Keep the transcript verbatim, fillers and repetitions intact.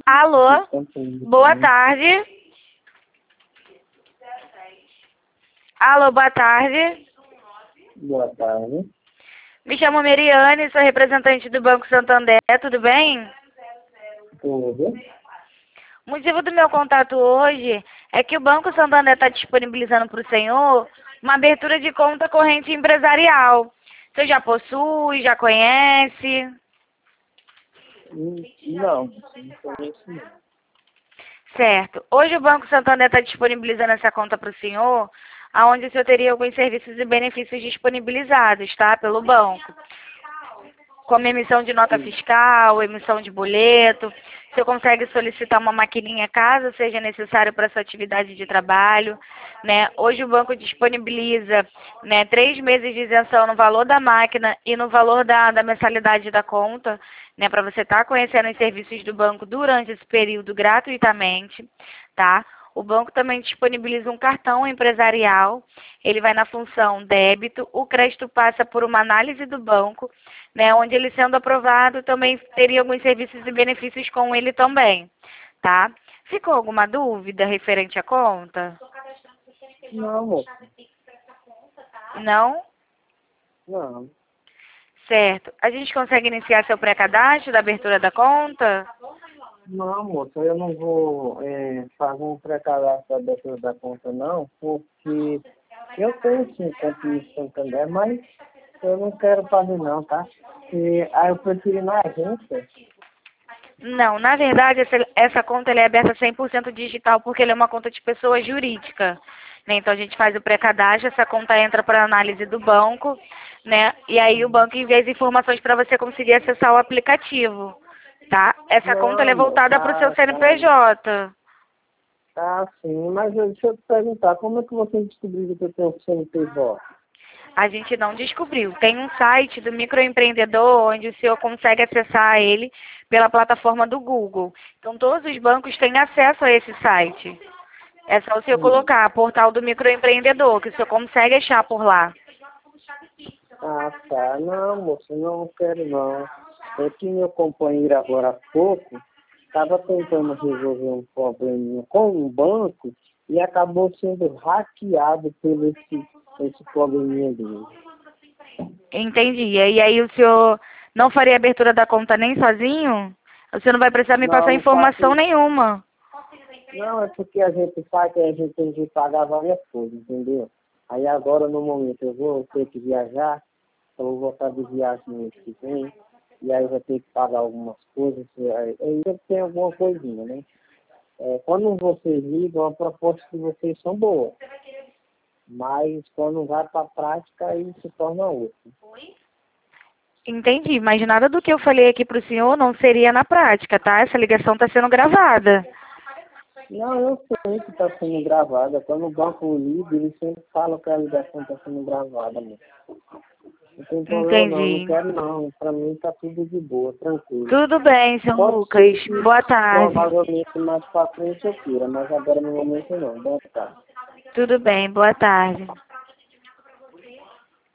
Alô? Boa tarde. Alô, boa tarde. Boa tarde. Me chamo Meriane, sou representante do Banco Santander, tudo bem? Tudo. O motivo do meu contato hoje é que o Banco Santander está disponibilizando para o senhor uma abertura de conta corrente empresarial. Você já possui, já conhece? Hum, Não, não conheço não. Certo. Hoje o Banco Santander está disponibilizando essa conta para o senhor, aonde o senhor teria alguns serviços e benefícios disponibilizados, tá? Pelo banco. Como emissão de nota Sim. fiscal, emissão de boleto. O senhor consegue solicitar uma maquininha caso seja necessário para sua atividade de trabalho, né? Hoje o banco disponibiliza, né, três meses de isenção no valor da máquina e no valor da, da mensalidade da conta, né, para você estar conhecendo os serviços do banco durante esse período gratuitamente, tá? O banco também disponibiliza um cartão empresarial, ele vai na função débito, o crédito passa por uma análise do banco, né, onde ele sendo aprovado também teria alguns serviços e benefícios com ele também, tá? Ficou alguma dúvida referente à conta? Não, moço. Não? Não. Certo. A gente consegue iniciar seu pré-cadastro da abertura da conta? Não, moço, eu não vou é, fazer um pré-cadastro da abertura da conta, não, porque eu tenho sim conta no Santander, mas eu não quero fazer não, tá? E aí eu prefiro ir na agência. Não, na verdade, essa, essa conta ela é aberta cem por cento digital porque ela é uma conta de pessoa jurídica, né? Então a gente faz o pré-cadastro, essa conta entra para análise do banco, né? E aí o banco envia as informações para você conseguir acessar o aplicativo, tá? Essa conta ela é Não, moço, voltada para o seu tá, tá, C N P J. tá sim, mas eu- deixa eu te perguntar, como é que você descobriu que eu tenho C N P J? A gente não descobriu. Tem um site do microempreendedor onde o senhor consegue acessar ele pela plataforma do Google. Então, todos os bancos têm acesso a esse site. É só o senhor Hum. colocar portal do microempreendedor, que o senhor consegue achar por lá. Ah, tá. Não, moço, não quero não. É que meu companheiro agora há pouco estava tentando resolver um probleminha com um banco e acabou sendo hackeado por esse, esse probleminha dele. Entendi. E aí o senhor não faria abertura da conta nem sozinho? O senhor não vai precisar me passar Não, não informação faço. nenhuma. Não, é porque a gente faz que a gente tem que pagar várias coisas, entendeu? Aí agora no momento eu vou ter que viajar, eu vou voltar de viagem no mês que vem, e aí eu vou ter que pagar algumas coisas, aí aí eu tenho alguma coisinha, né? É, quando vocês ligam, a proposta de vocês são boas, mas quando vai para a prática, aí se torna outra. Entendi, mas nada do que eu falei aqui para o senhor não seria na prática, tá? Essa ligação está sendo gravada. Não, eu sei que está sendo gravada. Quando o banco liga, eles sempre falam que a ligação está sendo gravada, né? Não tem problema não, não Entendi. quero não. Para mim está tudo de boa, tranquilo. Tudo bem, seu Pode Lucas. ser que Boa tarde. provavelmente mais para frente eu queira, mas agora no momento não. Boa tarde. Tudo bem, boa tarde.